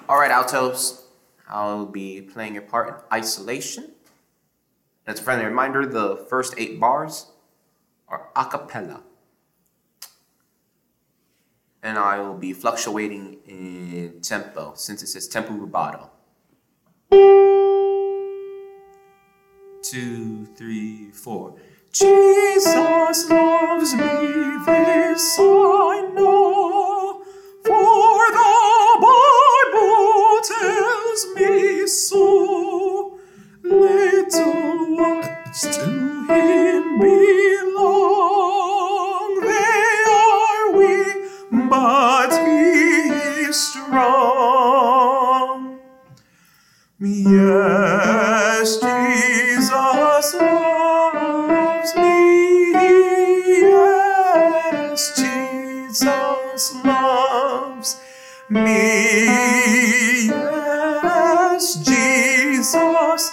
All right, altos. I'll be playing your part in isolation. As a friendly reminder, the first 8 bars are a cappella. And I will be fluctuating in tempo since it says tempo rubato. 2, 3, 4. Jesus loves me, this I know, for the Bible tells me so. Little ones to him belong, they are weak, but he is strong. Yes, Jesus loves me. Yes, Jesus loves me. Yes, Jesus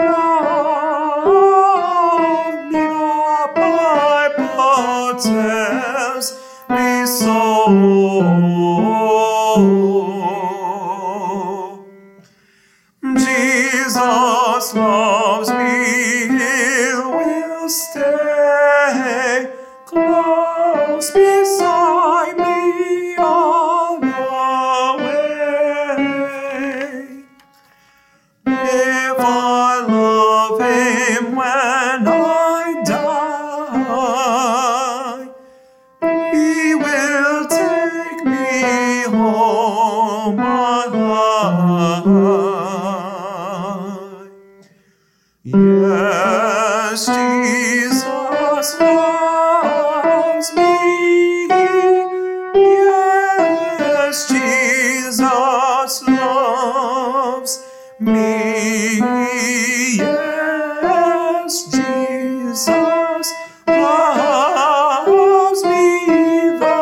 loves me. The Bible tells me so. Jesus loves me, he will stay close beside me all the way. If I love him when I die, he will take me home alive. Yes, Jesus loves me. Yes, Jesus loves me. Yes, Jesus loves me. The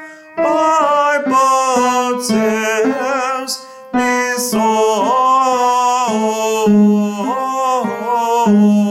Bible tells me so.